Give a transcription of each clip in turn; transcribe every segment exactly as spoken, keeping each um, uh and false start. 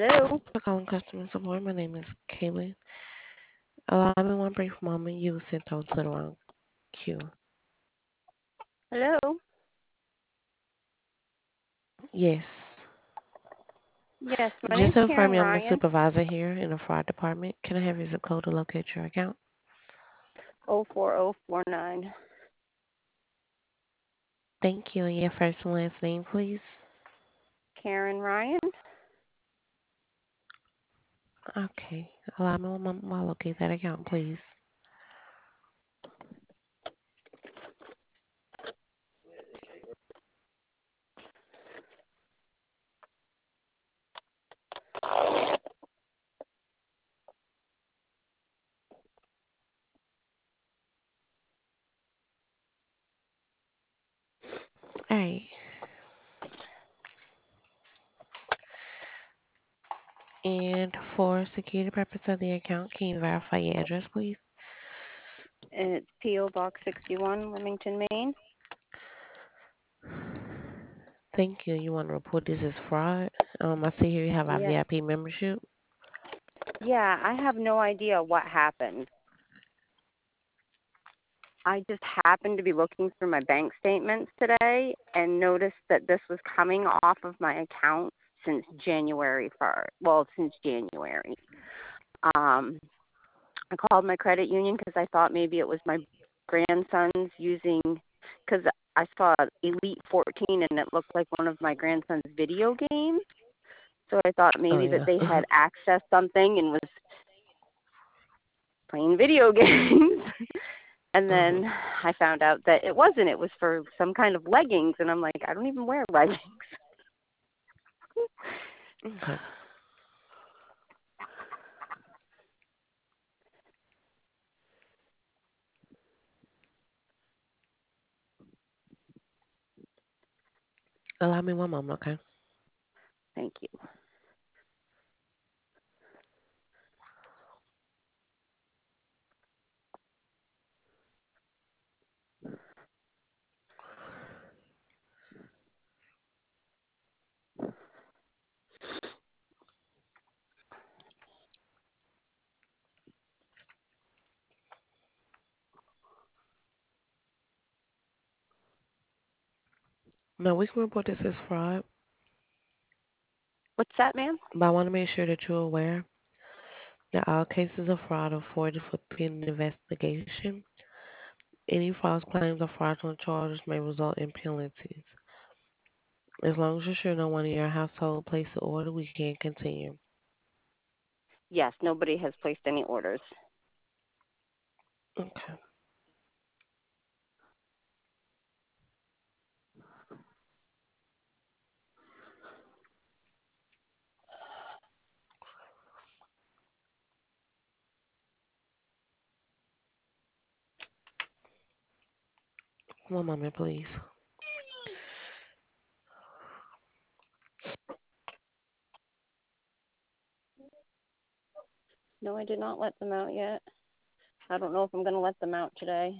Hello. For calling customer support. My name is Kaylin. Allow me one brief moment. You were sent on to the wrong queue. Hello. Yes. Yes, my Just name's to Karen confirm you, I'm the Ryan. supervisor here in the fraud department. Can I have your zip code to locate your account? Oh four oh four nine. Thank you. And your first and last name, please. Karen Ryan. Okay. Allow me one moment while I locate that account, please. All right. And for security purpose of the account, can you verify your address, please? It's P O Box sixty-one, Wilmington, Maine. Thank you. You want to report this as fraud? Um, I see here you have our Yeah. V I P membership. Yeah, I have no idea what happened. I just happened to be looking through my bank statements today and noticed that this was coming off of my account since January first. Well, since January. Um, I called my credit union because I thought maybe it was my grandson's using, because I saw Elite fourteen and it looked like one of my grandson's video games. So I thought Oh, maybe that yeah. they had accessed something and was playing video games. And uh then I found out that it wasn't. It was for some kind of leggings. And I'm like, I don't even wear leggings. Okay. Allow me one moment, okay? Thank you. No, we can report this as fraud, What's that, ma'am? but I want to make sure that you're aware that all cases of fraud are forwarded for pending investigation. Any false claims or fraudulent charges may result in penalties. As long as you're sure no one in your household placed the order, we can continue. Yes, nobody has placed any orders. Okay. One moment, please. No, I did not let them out yet. I don't know if I'm going to let them out today.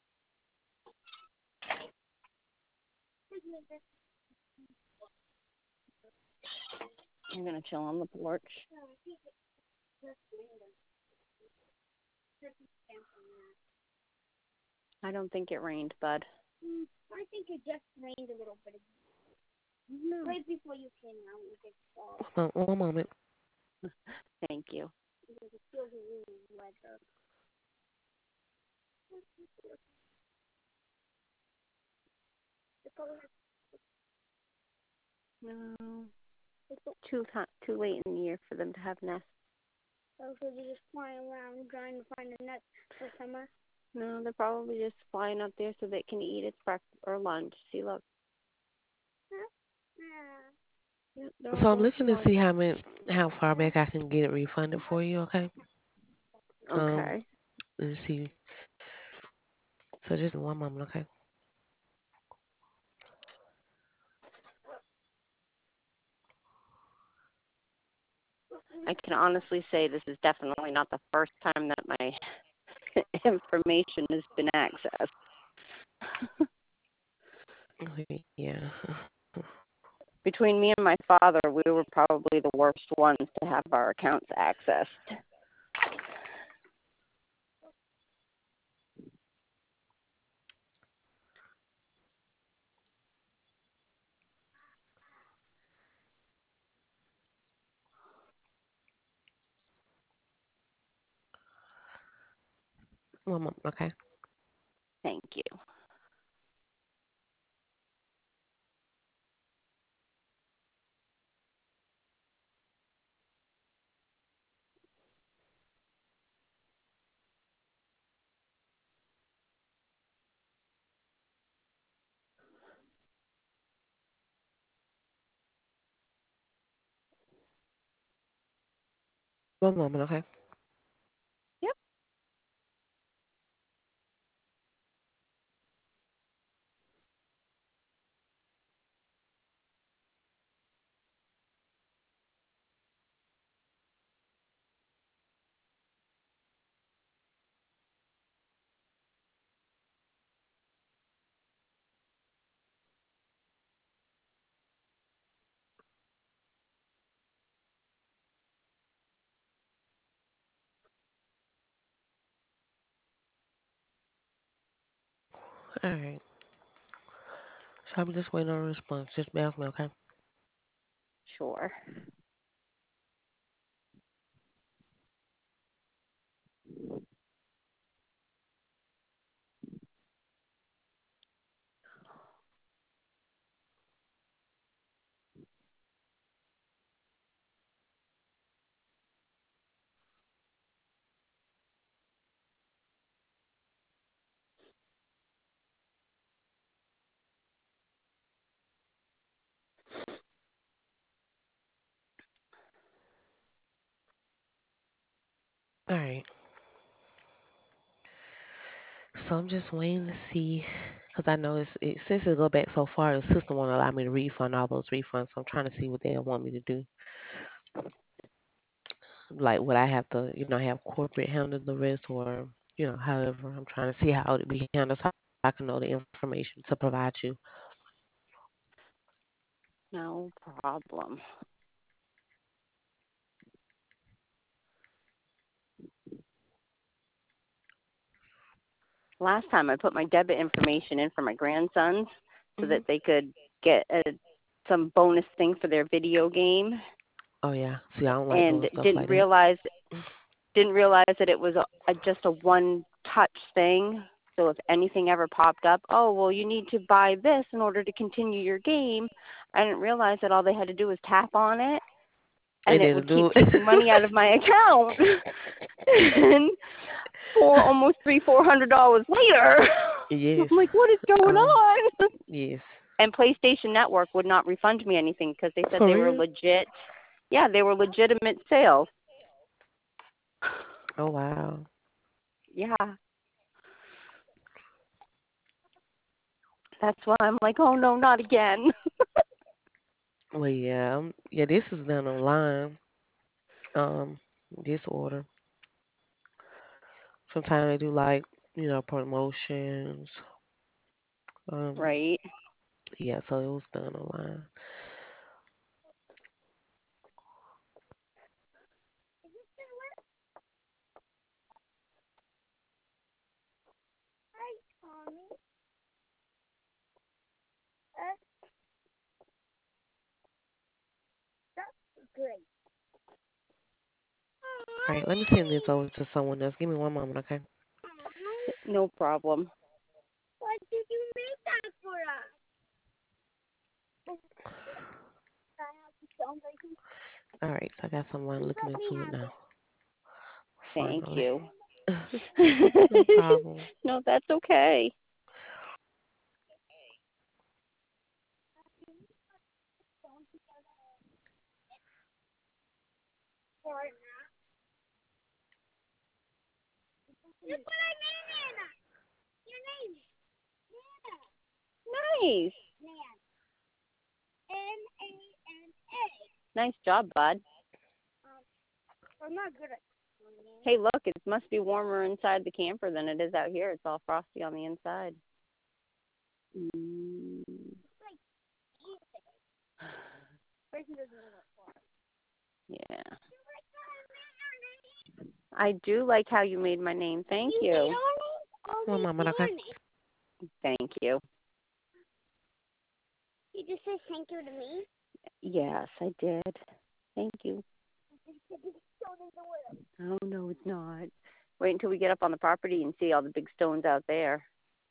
I'm going to chill on the porch. I don't think it rained, bud. Mm, I think it just rained a little bit. No. Right before you came out, it just fall. One, one moment. Thank you. Because it feels really wet. No, it's too hot, too late in the year for them to have nests. Oh, so they're just flying around trying to find a nest for summer? No, they're probably just flying up there so they can eat its breakfast or lunch. See, look. Yeah. Yep, they're all So I'm going for looking to lunch. see how many, how far back I can get it refunded for you. Okay. Um, Okay. let's see. So just one moment, okay? I can honestly say this is definitely not the first time that my information has been accessed. Okay, yeah. Between me and my father, we were probably the worst ones to have our accounts accessed. One moment, okay? Thank you. One moment, okay? Yep. All right. So I'm just waiting on a response. Just bear with me, okay? Sure. All right. So I'm just waiting to see, because I know it's, it, since it go back so far, the system won't allow me to refund all those refunds. So I'm trying to see what they want me to do. Like, would I have to, you know, have corporate handle the rest, or, you know, however, I'm trying to see how it be handled so I can know the information to provide you. No problem. Last time I put my debit information in for my grandsons so Hmm. that they could get a, some bonus thing for their video game, Oh yeah. See, I don't like and doing stuff didn't like that. realize didn't realize that it was a, a, just a one touch thing. So if anything ever popped up, oh well, you need to buy this in order to continue your game. I didn't realize that all they had to do was tap on it, and And it it'll would keep do taking money out of my account. And for almost three, four hundred dollars later, I'm Yes. like, what is going Um. on? Yes. And PlayStation Network would not refund me anything because they said For they were real? legit. Yeah, they were legitimate sales. Oh wow. Yeah, that's why I'm like, oh no, not again. Well, yeah. Um, yeah. This is done online. Um. This order. Sometimes they do like, you know, promotions. Um. Right. Yeah. So it was done online. Hi, Tommy. Uh, that's great. All right. Let me send this over to someone else. Give me one moment, okay? No problem. What did you make that for us? I have to tell my All right. So I got someone looking let me into it have now. it. Thank Finally. you. No problem. No, that's okay. Look what I named Nana. Your name is Nana. Nice. Nan. N A N A. Nice job, bud. Um, I'm not good at explaining. Hey, look, it must be warmer inside the camper than it is out here. It's all frosty on the inside. Mm. It's like I do like how you made my name. Thank You made you. our name? Oh, One we moment, say okay? our name. Thank you. You just say thank you to me. Yes, I did. Thank you. It's the biggest stone in the world. Oh, no, it's not. Wait until we get up on the property and see all the big stones out there.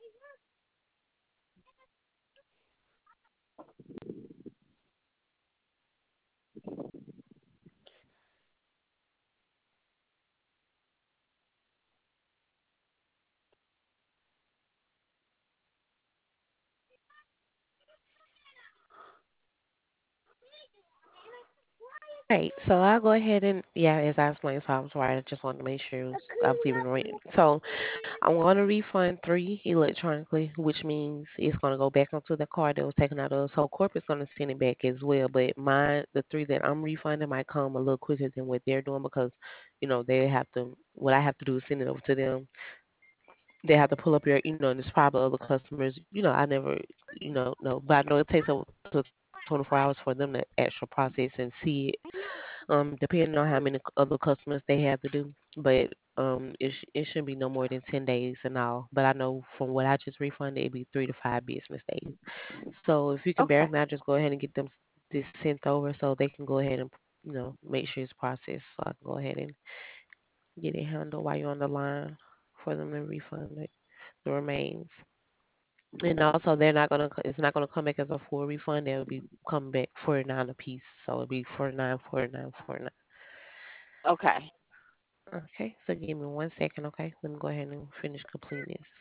Right, so I'll go ahead and yeah, as I explained, so I was right. I just wanted to make sure it was, I was even right. So I'm going to refund three electronically, which means it's going to go back onto the card that was taken out of. So corporate's going to send it back as well. But mine, the three that I'm refunding, might come a little quicker than what they're doing because, you know, they have to. What I have to do is send it over to them. They have to pull up your, you know, and there's probably other customers. You know, I never, you know, know, but I know it takes up to twenty-four hours for them to actual process and see it um, depending on how many other customers they have to do. But um, it, sh- it shouldn't be no more than ten days and all. But I know from what I just refunded, it'd be three to five business days. So if you can bear Okay. with me, I'll just go ahead and get them s- this sent over so they can go ahead and, you know, make sure it's processed. So I can go ahead and get it handled while you're on the line for them to refund it, the remains. And also, they're not gonna. co- It's not gonna come back as a full refund. They'll be coming back forty nine a piece. So it'll be forty nine, forty nine, forty nine. Okay. Okay, so give me one second, okay? Let me go ahead and finish completing this.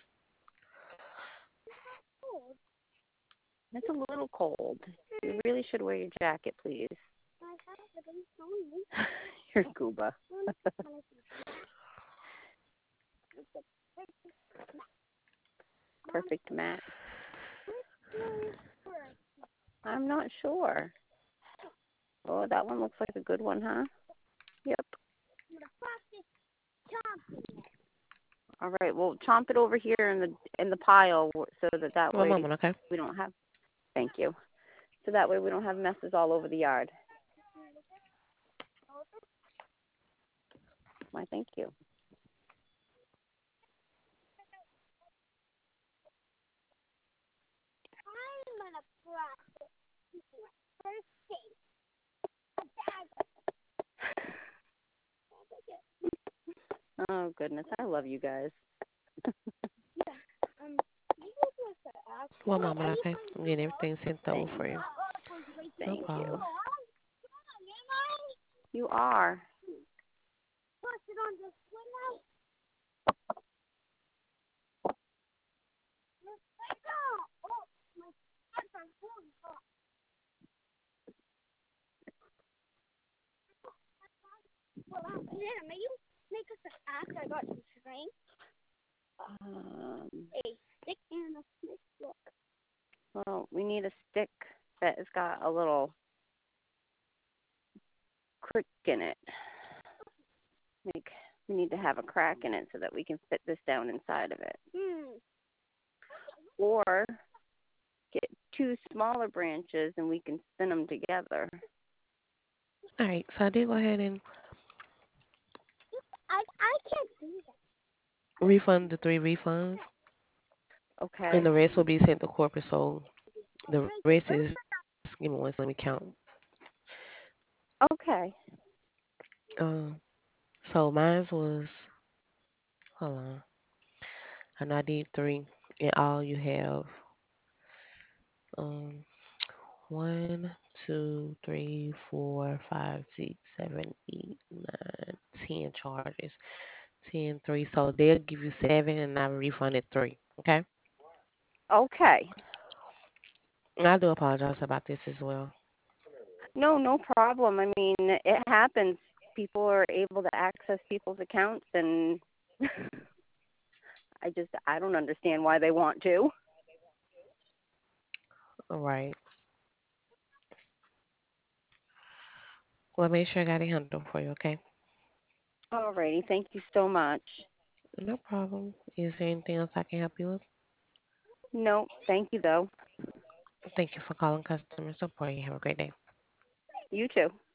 Oh, It's a little cold. You really should wear your jacket, please. I have it. I'm sorry. You're Gooba. Perfect match. I'm not sure. Oh, that one looks like a good one, huh? Yep. All right. Well, chomp it over here in the in the pile so that that One way moment, okay? we don't have. Thank you. So that way we don't have messes all over the yard. Why? Thank you. I'm gonna practice first thing. Oh goodness, I love you guys. Um, you guys must have asked. One moment, okay? I'm getting everything sent over Thank, for you. No thank you. problem. You are. Put it on this window. Oh, my hands are really hot. Well, um, Nana, may you make us an axe? I got some string, Um, a stick, and a stick. Look. well, we need a stick that has got a little crick in it. Like we need to have a crack in it so that we can fit this down inside of it. Hmm. Or get two smaller branches and we can spin them together. All right, so I did go ahead and I I can't do that. refund the three refunds, and Okay. the rest will be sent to corporate. So the rest is, give me one second, let me count. Okay. Um, so mine was, hold on, I know I did three. In all, you have um one, two, three, four, five, six, seven, eight, nine, ten charges. Ten, three. So they'll give you seven and I refunded three. Okay? Okay. And I do apologize about this as well. No, no problem. I mean, it happens. People are able to access people's accounts and I just I don't understand why they want to. All right. Well, make sure I got it handled for you, okay? Alrighty, thank you so much. No problem. Is there anything else I can help you with? No, thank you though. Thank you for calling customer support. You have a great day. You too.